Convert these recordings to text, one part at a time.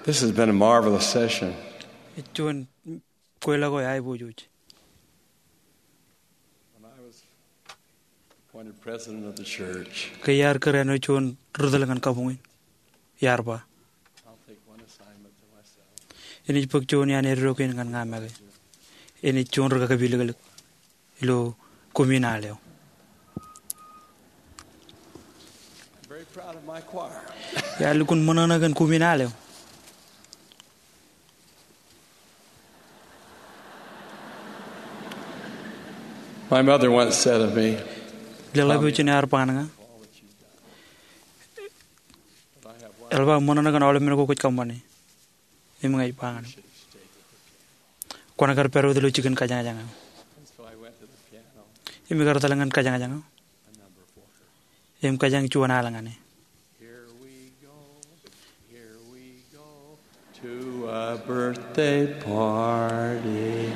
This has been a marvelous session. When I was appointed president of the church, I'll take one assignment to myself. ini pagchon yan erokin kan ngamage ini chon raga kabilag ilo komunaleo. I'm very proud of my choir. Ya lukun mananagan komunaleo. My mother once said of me, Lelabu chinar pananga. Elba mananagan olamin ko kuchkamani. Imangai pangan. Kona kar pero dulu chicken kajang jangan. so I went to the piano Imigar talangan kajang jangan. a number of quarters. Im kajang chuan alangane. Here we go to a birthday party.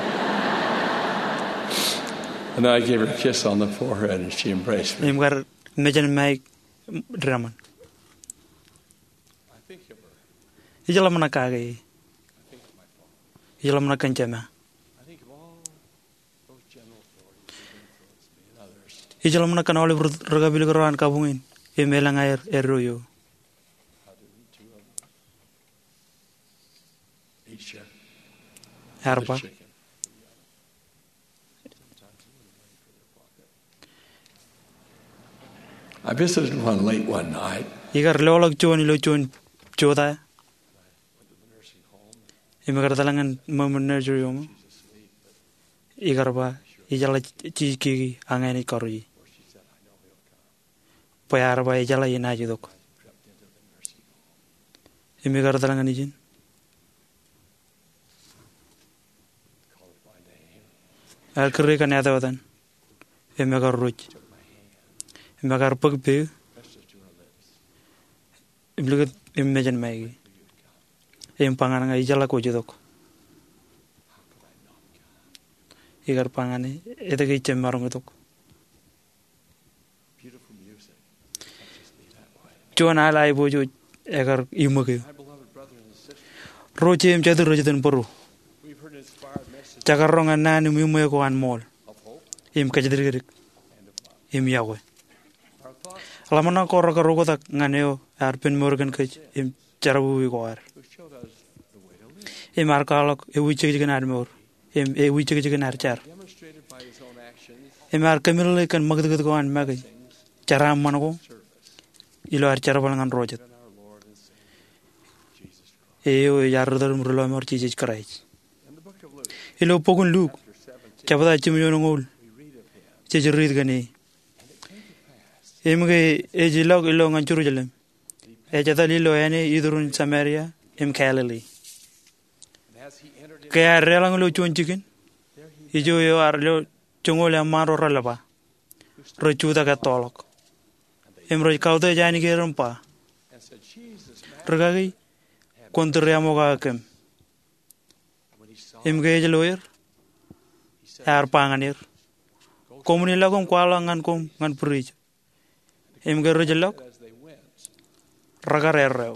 And I gave her a kiss on the forehead and she embraced me. Imgar mejan mai draman. I think of her. Ijalam nakage. I think of my father. Ijalam nakancama. I think of all those general authorities who influenced me and others. Ijalam nakanoli ragabilgaran kabungin. Imelang air eroyo. How do two of them each share Harpa. the chicken? I visited one late one night. Igar lolog chon ilo chon choda. Went to the nursing home. Imagar talangan mamenerjo yomo. She's asleep, but Igar ba ijala chiki angani korui. or she said, I know he'll come. Payar ba ijala inaji dok. I crept into the nursing home, Imagar talangan ijin. called her by name, Al kere kan yata watan. Imagar ruj. took my hand, Imagar pagpe. pressed it to her lips. Imlugat imajan maigi. Impangan nga ijala ko jidok. How could I not come? Igar pangani ita kay chemarong itok. Beautiful music touches me that way. Chon alay bojo egar image. My beloved brothers and sisters, Roche im chadur rojitan puru. we've heard inspired messages Chakarongan nani mimuya ko an mol. of hope Im kajadririk. and of love. Im yawe. Our thoughts Alamana ko rokotak nganeo arpen morgan kach im charabu ko ar. who showed us the way to live, Im arkalok e wichig jigan armor. Im e wichig jigan archar. demonstrated by his own actions, Im ar kamil kan magdagad ko an magay. things, Charam manako service, ilo ar charabalangan rojat. and our Lord and Savior, Jesus Christ. E o yarudar murlo mor chijij karais. In the book of Luke, Ilo pogun Luke. chapter 17, Chabada chimyonongol. we read of him, Chijrid gani. and it came to pass, Imge e jilog ilo nganchuru jalem. E chatal ilo ene idurun Samaria im Galilee. and as he entered into Kaya relang lo chun chicken. there, he Ijo yo arlo chungol amaro ralaba. Rochuda ka tolok. Imro kauda jani ke rumpa. and said, Jesus, man. Ragagi kontre amoga kem. When he saw, Imge jaloyer he said, ar panganir. go Komuni lagom kwala ngan kom ngan purij. Imge rojalok as they went. ragar erreo.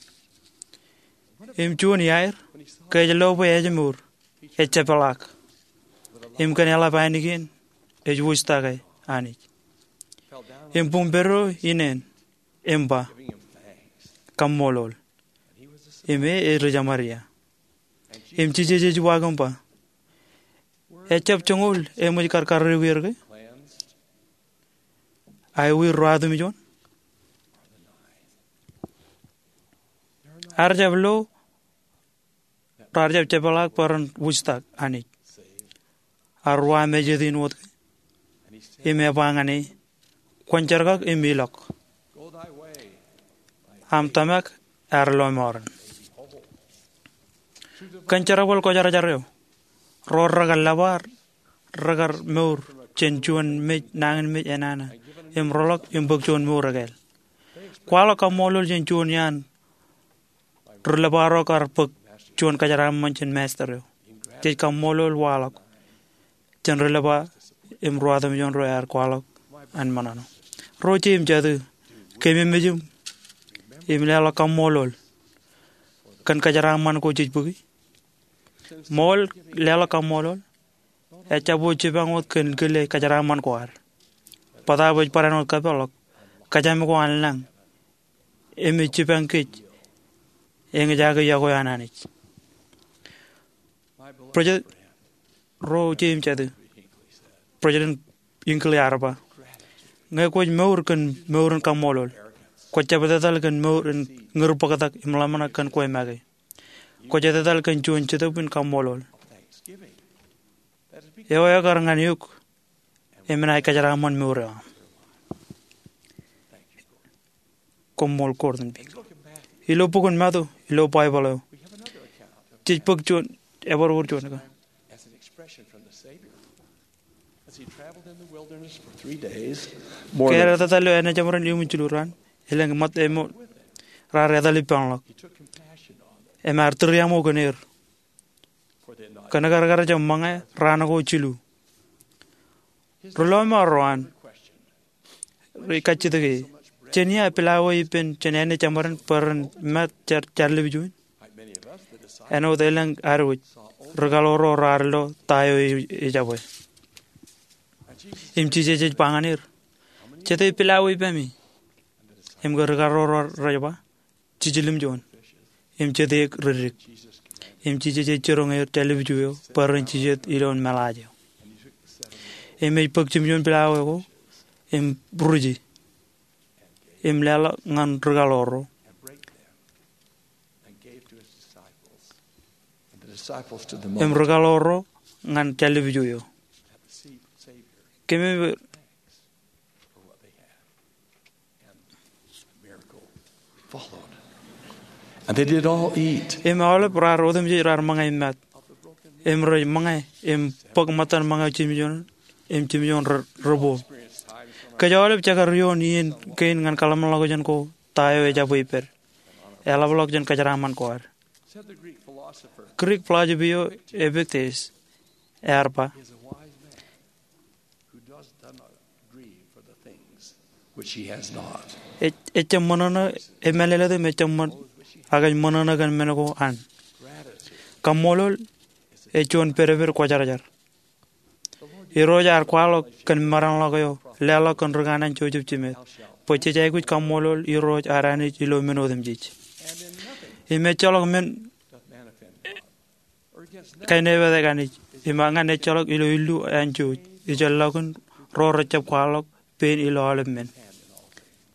Im chun yair When he saw kaya jalo pa ejemur. Echapalak. with a Im kanela painikin. Ejwusta kay ani. fell down, Im pumpero inen. Imba giving him thanks. kamolol. And he was a Ime e rojamaria. and Im chije wagamba. Echap chongol e muj kar wirge. cleansed Ai wir radu mi jon. are the nine. Arjablo Rajab chapalak paran wustak ani. Saved. Arwa mejedin wot. And he said, Ime pangani. Kwanchargak imilok. go thy way. Am tamak arlo moran. Behold. To the Kancharabol ko jarjareo. Ror ragal labar. Ragar meur. Chenchuan me nangan me enana. Im rolok im bukchuan meur ragal. Kwala kamolol chenchuan yan. Rulabaro kar puk. Chuan kajaram manchen mastereo. Kej kamolol walok. Chen rulaba im ruadam yon royar kwalok. An manano. Rochi im jadu. Kemi mejum. Im lela kamolol. kan kajaraman ko jijbugi mol lela ka molol e chabo chibangot kan gele kajaraman ko ar pada boj paranot ka pelok kajam ko anlang emi chibang ke eng jaga ya ko anani project ro jim chadu president inkli arba ngai ko meur kan meuran ka molol ko chabadal kan meuran ngurpakatak imlamana kan ko emage ko jadal kan chun chitupin ka molol yo ya garangan yuk emna kajaraman meura komol korden big ilo pukun madu ilo pai balo tij puk chun ever wor chun ka as an expression from the Savior as he traveled in the wilderness for 3 days more kera than tatalo ena jamran yum chuluran eleng mat emo ra redali panlok he took compassion on them emar triamo goner for they had not kanagar gar jam mangai rana go chilu roloma roan questioned ri kachidege chenia pelawo ipen chenene chamran paran mat charle bijuin like many of us the disciples eno delang arwo regaloro rarlo tayo ijaboy im chije je panganir chete pelawo ipemi im regaloro rajba chijilim jon im chete ririk im chije je chorong television paran chije ilon malaje im ipok chimjon pelawo ko im bruji im lela ngan regaloro and break them and gave to his disciples and the disciples to the im moment regaloro ngan television had the Savior kemi for what they had and a miracle followed and they did all eat im ole prar odem je rar mangai mat im roy mangai im pok matan mangai chimjon im chimjon robo kajole chakar yon yin kein ngan kalam lago jan ko tayo e jabu iper ela blok jan kajaraman ko ar said the Greek philosopher krik plajibio ebektes erpa is a wise man who does not grieve for the things which he has not echem monona emelele de mechem agaj monona gan menako an gratitude kamolol echon perever ko jarajar irojar kwalo kan maran lago yo lela kan ruganan chojup chimet poche jay kuch kamolol iroj arani ilo menodem jich and in nothing ime cholok men doth man offend God or against nothing kay nebe de ganich imanga ne cholok ilo ilu ancho ijallakun ro rachap kwalok pen ilo alem men hand in all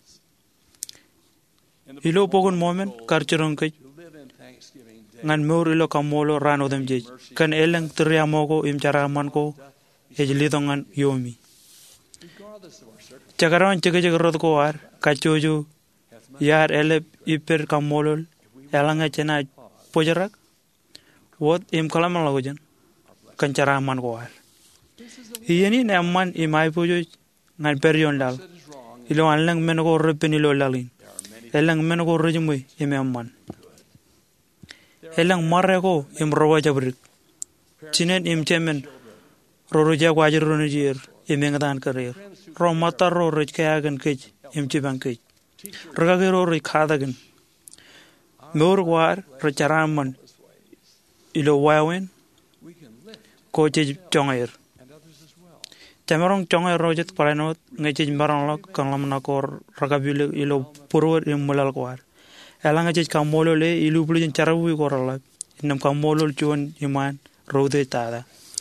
things ilo pogun momen karchurong kay to live in thanksgiving day ngan mur ilo kamolo ranodem jich kan eleng triamogo im charaman ko ejlidongan yomi regardless of our circumstances chakaron chege rod ko ar kachoju yar elep iper kamolol elanga chena pojarak wot im kalam lagojan kan charaman ko ar yeni ne man imai pojo ngan perion dal that is wrong ilo anlang men ko repeni lo lalin there are many elang men ko rejumui imamman elang marre ko im rowa jabrik chinen im chemen roja wajir ronjir imengadan karir ro matar ro roj kayagan kej im chibang kej rogage ro roj khadagan mor war racharaman ilo wawen we can live ko chej chongair and others as well tamarong chongair rojet paranot ngechej marang lok kanlamna kor ragabile ilo purwar im mulal kwar elanga chej kamolo le ilu bulin charawi korala inam kamolo chuan iman rode tada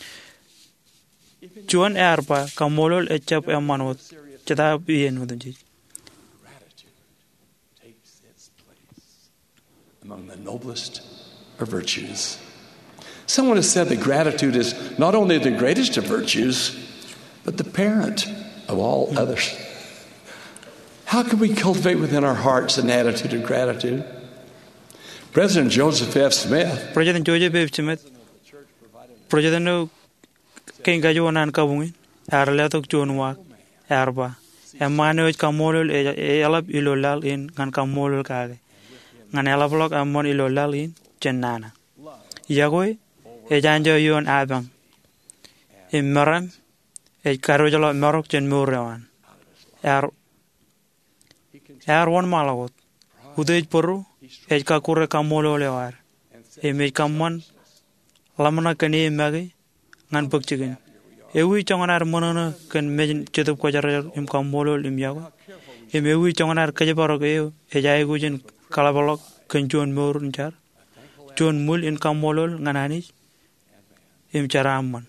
chuan erpa kamolo echap emanot chada bien udunji gratitude takes its place among the noblest of virtues. Someone has said that gratitude is not only the greatest of virtues, but the parent of all others. How can we cultivate within our hearts an attitude of gratitude? President Joseph F. Smith President Joseph F. Smith President King Gajuanan Kabungin Arletok Junwa Erba Emmanuel Kamolul Elab Ilolal in Gan Kamolul Kage Gan Elablok Amon Ilolal in Chenana Yagoy Ejanjo Yon Abang Immeram Karojalo Marok Jen Murawan one Malagot Udej Puru Kakure Kamolo Lewar eme kamwan lamana kani magi ngan pagchigin ewi chonganar monona kan mejin chetup ko jar im kamolol im yago ewi chonganar kajabarok e jay gujin kalabalok kan jon mor nchar jon mul in kamolol nganani im charamman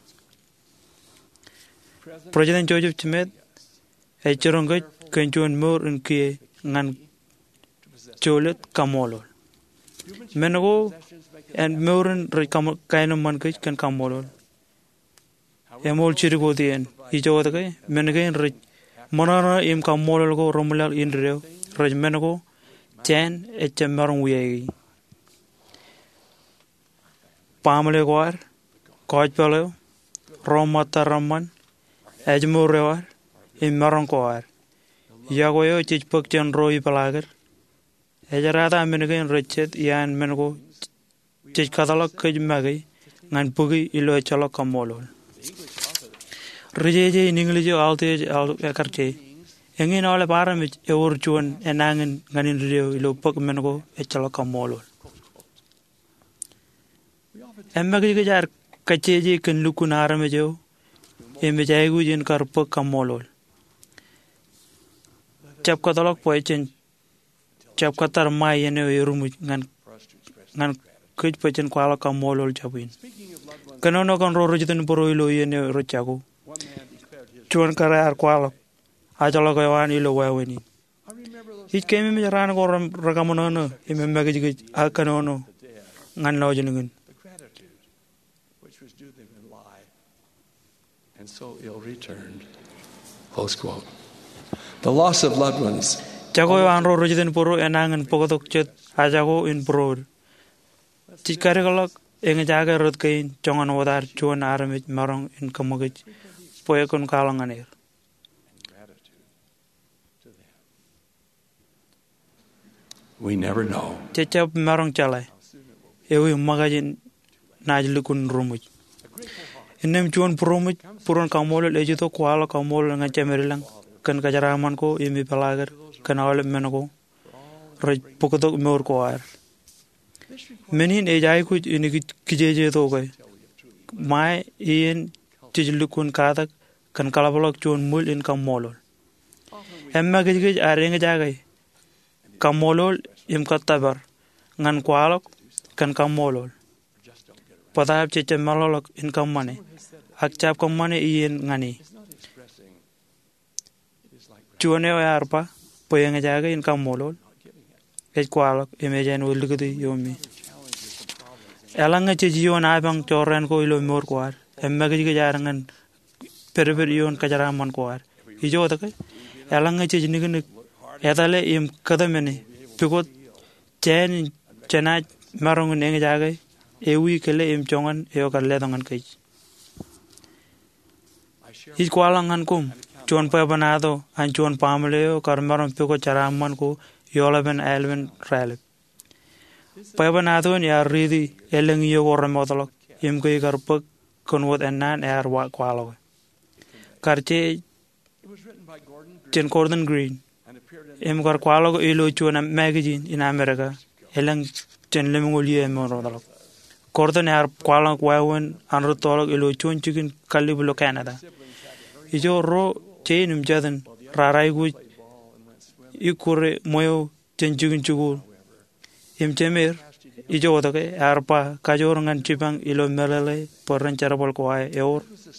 President Joseph Smith e choronga kan jon mor in kie ngan cholet kamolol menago and morin rekam kaino man kich kan kamolol emol chirigo dien ijo dake menagain rich monana im kamolol go romulal indreo rich menago chen echemarong wiegi pamle gwar koj palo romata raman ejmurewar im marong kwar yagoyo chich pokchen roi palager ejarada menagain richet yan menago chich kadalak kaj magi ngan pugi ilo chalok kamolol Rejeje in English alte akarche engin ole paramich e urchuan enangin nganin rio ilo pok mengo e chalok kamolol emmagi ke jar kacheje kan lukun aramejo emme jaygu jin kar pok kamolol chap kadalak poechen chap katar mai ene yorumu ngan kuj poechen kwala kamolol chapin kanono kon ro rojiten poro ilo yene rochago chuan karar kwala ajalo ko wan ilo waweni it kemi me ran go ragamono ime magiji akanono ngan lojinin which was due them in life and so ill returned. Close quote. The loss of loved ones. Jago wan ro rojiten poro enangan pokotok chet ajago in pro chikare galak enge jaga rot kain chongan wadar chuan aramit marong in kamagich poe kon kalanganir We never know. Chechap marong chalai ewi magajin najlukun rumuj inem chuan prumuj puron kamolol ejito kwala kamolol nga chamerilang kan kajaraman ko imi palagar kan awle menago roj pokotok mor ko ar menin ejai ku ini kijeje to kai mai in tijlukun kadak kan kalabalok chuan mul in kamolol emma gej areng jagai kamolol im katabar ngan kwalok kan kamolol padab cheche malolok in kamane ak chap kamane ien ngani chuane arpa poyeng jagai in kamolol ej kwalok imejen ulgudi yomi elanga chejiyo na bang choren ko ilo mor kwar emma gej jarangan perber yon kajaraman kwar ijo take elanga chejnigun etale im kadamene pikot chen chena marong neng jagai ewi kele im chongan eo kalle dangan kai is kwalangan kum chon pa banado an chon pamleo karmaron piko charaman ko yolaben elven rale pa banado ni aridi eleng yo gormodolok im kai karpak konwot enan er wa kwalo karche chen Gordon Green em gar kwalo ilo chona magazine in America eleng chen lemngoliye morodalok Gordon er kwalo kwawen anro tolok ilo chon chikin kalibulo Canada ijo ro chenum jaden rarai gu ikure moyo chen chikin chugu im chemer ijo odake arpa kajor ngan chipang ilo melale porran charabol kwae eor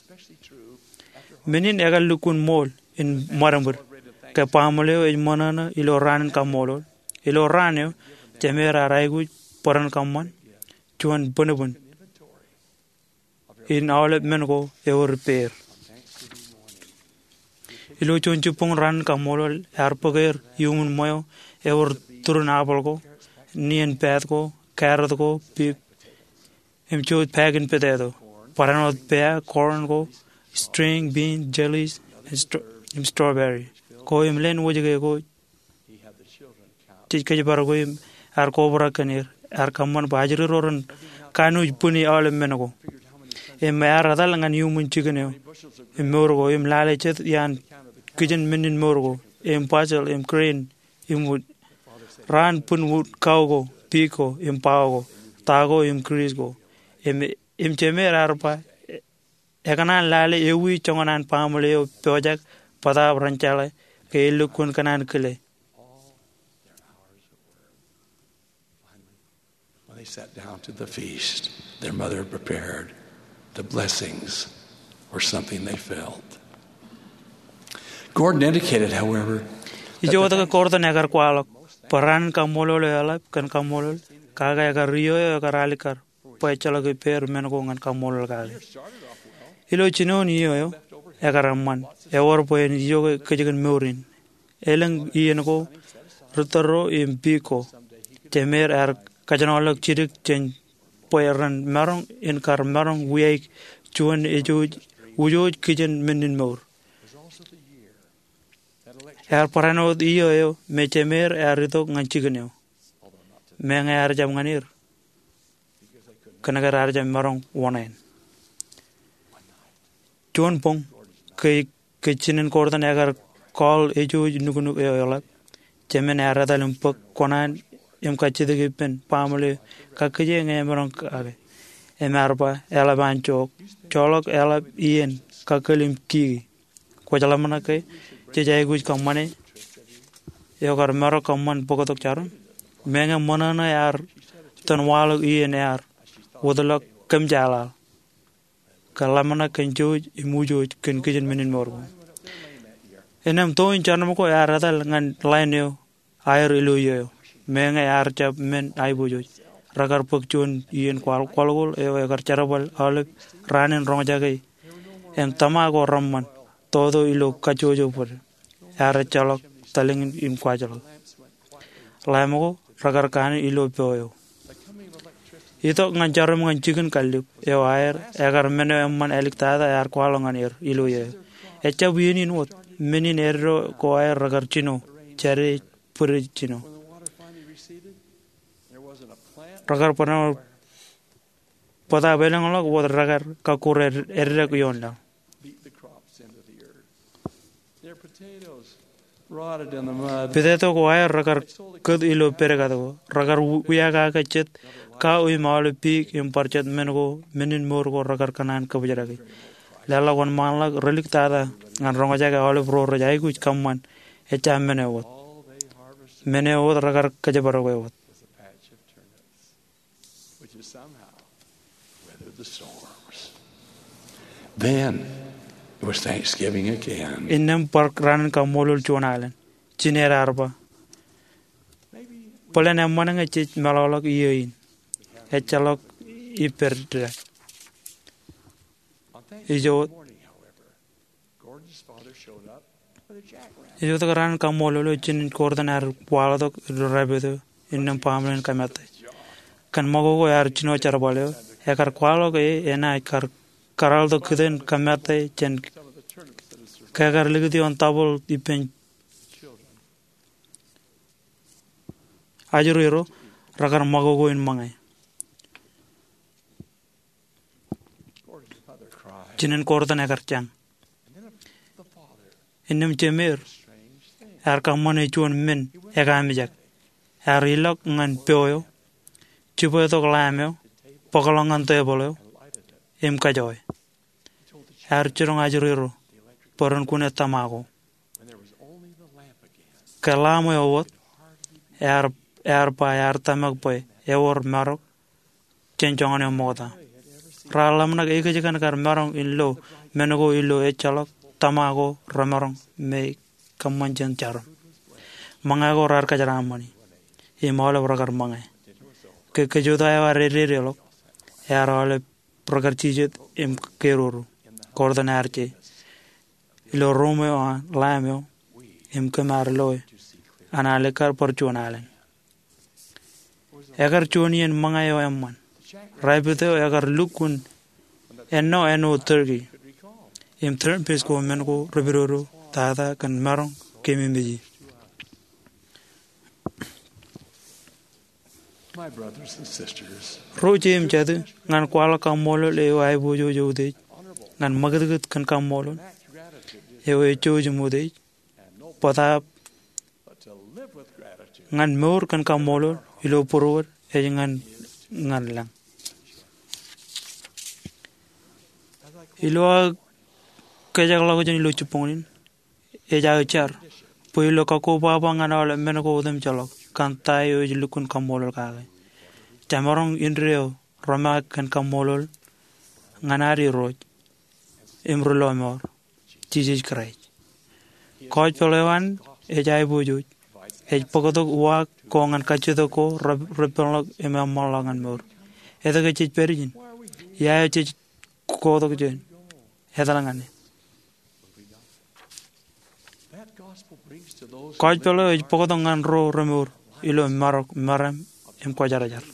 menin egal lukun mol in marambur ke pamoleo e monana ilo ranen kamolol ilo raneo temera raigu poran kamman chuan bonobon in awle mengo eor repair ilo chon chupong ran kamolol arpoger yumun moyo eor turun abolgo nien pedgo carrot go pip chod pagan potato paranot pea corn go string bean jellies and strawberry ko im len wojege go tikaj bargo im ar kobra kanir ar kamman bajri roron kanu puni awle menago em ar adal ngan yumun chigene im morgo im lale chet yan kijen minin morgo im pachel im crane im wood ran pun wood kawgo piko im pago tago increase go im chemer arpa ekanan lale ewi chonganan pamule o project pada branchale ke lukun kanan kele. When they sat down to the feast, their mother prepared the blessings or something they felt. Gordon indicated, however, Ijo ta korda negar kwalok paran kamolo le alap kan kamolo kaga agar rio agar alikar pa chala ke per men ko ngan kamolo kale ilo chino ni yo agar man evor po en yo ke jigen meurin eleng ien ko rutaro impiko temer ar kajanolok chirik chen poeran marong in kar marong wiek chuan ejo ujo kijen menin meur er parano iyo me temer er ito nganchigneo me ngar jam nganir kanagar ar jam marong wonen chuan pong ke chinen kordan agar call ejo nugunu yola temen er dalum pok konan em kachide pen pamule kakje nge marong age emarba ela bancho cholok ela ien kakalim ki ko jalamana ke jai guj kamane yogar maro kaman pokotok charon menga monana yar tanwalo ien yar wodalok kamjala kalamana kenjo imujo ken kijen menin morgo enam to in chanam ko yar adal ngan laineo air iluyo menga yar chap men aibujo ragar pokchun ien kwal kwalgol yogar charabal alep ranen rongjage em tamago ramman todo ilo kachojo por ara chalok taling im kwajalo laimo ragar kan ilo poyo ito nganjaram nganchigen kalip yo air agar meno man elik tada yar kwalongan er ilo ye echa wini not menin erro ko air ragar chino chare puri chino ragar pano pada belang lok wod ragar kakure erre ko yonda Pedeto ko ay ragar kud ilo peregado ragar uyaga kachet ka uy maale pik im parchet mengo menin mor ko ragar kanan ka bujaragi lala kon manla relik tada ngan ronga jaga ole bro rajai kuch kamman echa menewot ragar kajabaro wot then it was Thanksgiving again. Innem park ranan ka molul chonalen chinera arba polen ammananga chich malolok iyoin echalok iperdra ijo ijo ta ranan ka molul chin kordan ar waladok rabedo innem pamlen kamate kan mago go yar chino charbale ekar kwalok ena ekar karal do kiden kamate chen kagar ligdi on tabul ipen ajuriro ragar magogo in mangai chinen kordan agar chang innem chemer ar kamane chon men egamijak ar ilok ngan peoyo chipo to glameo pokolongan tebolo em kajoy ar chirong ajuriro poron kune tamago kalamo yowot er pa er tamak poy ewor marok chenchongane moda ralam na eke jekan kar marong illo menego illo echalok tamago ramarong me kamanjan char mangago rar kajaramani e mala ragar mangai ke joda ya re lok er ole progar chijet em keroro kordan arche ilo romeo lameo em kamar loy anale kar porchonalen agar chonien mangayo emman raibete agar lukun eno turkey em third page ko men ko rebiroro tada kan marong kemimbeji. My brothers and sisters, rojem jadu ngan kwala ka molo le ay bojo jode ngan magad kan ka molo e choju mode pata ngan mor kan ka molo ilo poror e ngan ngan lang ilo kajak lago jani lo chupongin e ja char puilo ka ko baba ngana wala men ko dem chalok kan tayo lukun kamolol ka tamarong indreo roma kan kamolol nganari roj imrulo mor Jesus Christ koj pelewan e jai bujuj e pokotok wa kongan kacheto ko repelok emamolangan mor eta ke chich perijin ya chich kotok jen etalangan koj pele e pokotok ngan ro remur ilo marok maram em kojarajar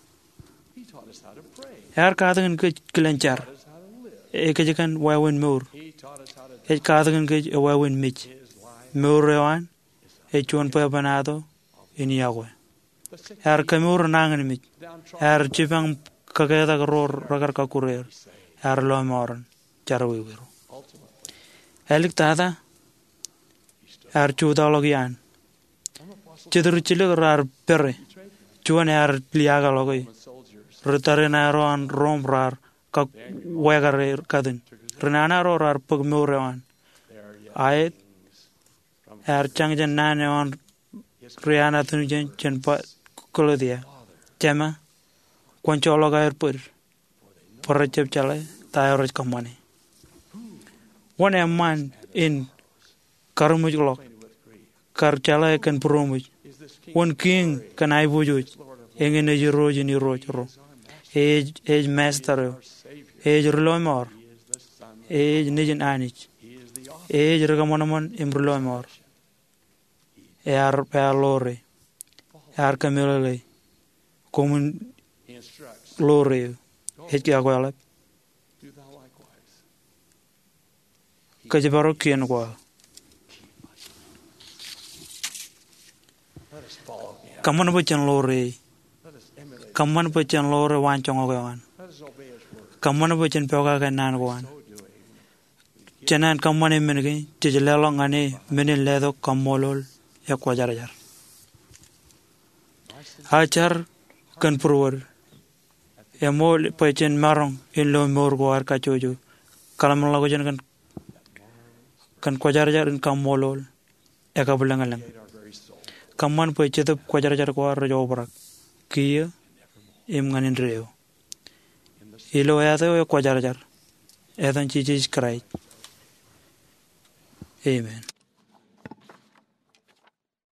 Her kaathin ke kelencar e ke jekan wawin mur e kaathin ke wawin mich mur rewan e chon pa banado ini yawe her kamur nangan mich her chipang kageda ror ragar ka kurer her lo moran charwi wiro elik tada her chudalogian chidur chile rar perre chuan her liaga logi Rutare na roan romrar ka wegare kadin renana rorar pugmurewan ayet changjan nane on riana tunjen chenpa kolodia tema koncholo gair pur porachep chale tayoroj kamani one a man in karmujlok kar chale kan promuj one king kan ai bujuj engene jiroji ni rojro age master age relomor age nijin anich age regamonamon imrelomor lore kamilele komun lore age agwala kajibaro kien kwa kaman bochan lore kaman bochan lore wanchong ogawan kaman bochan pyoga kanan gwan chanan kaman emengi tijlelo ngane menin ledo kamolol yakwajarajar achar kan purwar emol pechen marong in lo mor gwar kachojo kalam lago jan kan kwajarajar in kamolol yakabulangalang kaman pechet kwajarajar kwar jobrak kiya im nganin reo ilo yato kwajarajar edan Jesus Christ amen